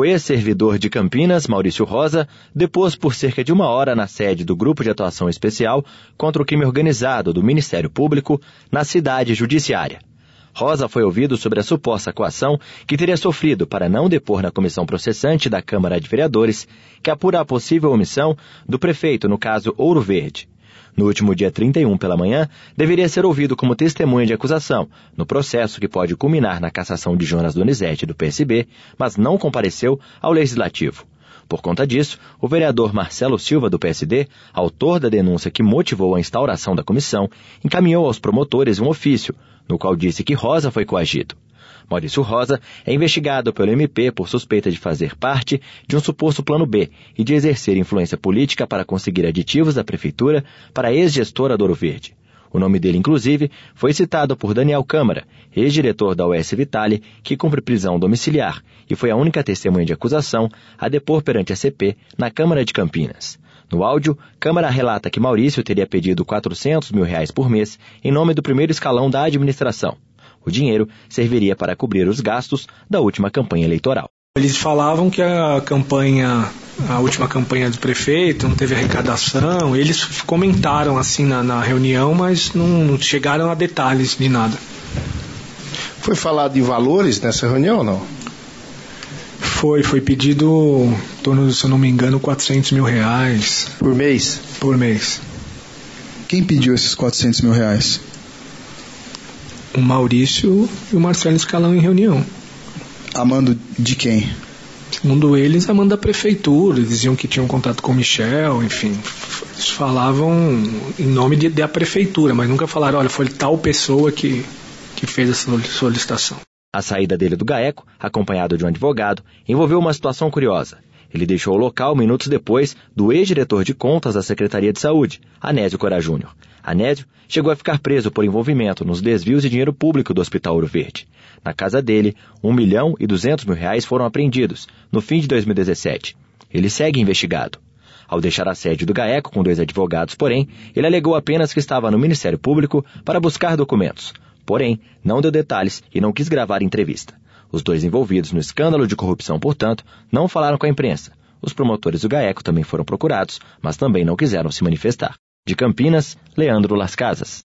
ex-servidor de Campinas, Maurício Rosa, depôs por cerca de 1 hora na sede do Grupo de Atuação Especial contra o Crime Organizado do Ministério Público na cidade judiciária. Rosa foi ouvido sobre a suposta coação que teria sofrido para não depor na comissão processante da Câmara de Vereadores, que apura a possível omissão do prefeito no caso Ouro Verde. No último dia 31 pela manhã, deveria ser ouvido como testemunha de acusação, no processo que pode culminar na cassação de Jonas Donizete do PSB, mas não compareceu ao Legislativo. Por conta disso, o vereador Marcelo Silva do PSD, autor da denúncia que motivou a instauração da comissão, encaminhou aos promotores um ofício, no qual disse que Rosa foi coagido. Maurício Rosa é investigado pelo MP por suspeita de fazer parte de um suposto plano B e de exercer influência política para conseguir aditivos da prefeitura para a ex-gestora do Ouro Verde. O nome dele, inclusive, foi citado por Daniel Câmara, ex-diretor da US Vitale, que cumpre prisão domiciliar e foi a única testemunha de acusação a depor perante a CP na Câmara de Campinas. No áudio, Câmara relata que Maurício teria pedido R$400 mil por mês em nome do primeiro escalão da administração. O dinheiro serviria para cobrir os gastos da última campanha eleitoral. Eles falavam que a última campanha do prefeito não teve arrecadação. Eles comentaram assim na reunião, mas não chegaram a detalhes de nada. Foi falado de valores nessa reunião ou não? Foi pedido, em torno, se eu não me engano, R$400 mil. Por mês? Por mês. Quem pediu esses R$400 mil? O Maurício e o Marcelo Scalão em reunião. A mando de quem? Segundo eles, a mando da prefeitura. Eles diziam que tinham contato com o Michel, enfim. Eles falavam em nome da prefeitura, mas nunca falaram, olha, foi tal pessoa que fez essa solicitação. A saída dele do GAECO, acompanhado de um advogado, envolveu uma situação curiosa. Ele deixou o local minutos depois do ex-diretor de contas da Secretaria de Saúde, Anésio Cora Júnior. Anésio chegou a ficar preso por envolvimento nos desvios de dinheiro público do Hospital Ouro Verde. Na casa dele, R$1.200.000 foram apreendidos no fim de 2017. Ele segue investigado. Ao deixar a sede do GAECO com 2 advogados, porém, ele alegou apenas que estava no Ministério Público para buscar documentos. Porém, não deu detalhes e não quis gravar entrevista. Os 2 envolvidos no escândalo de corrupção, portanto, não falaram com a imprensa. Os promotores do GAECO também foram procurados, mas também não quiseram se manifestar. De Campinas, Leandro Las Casas.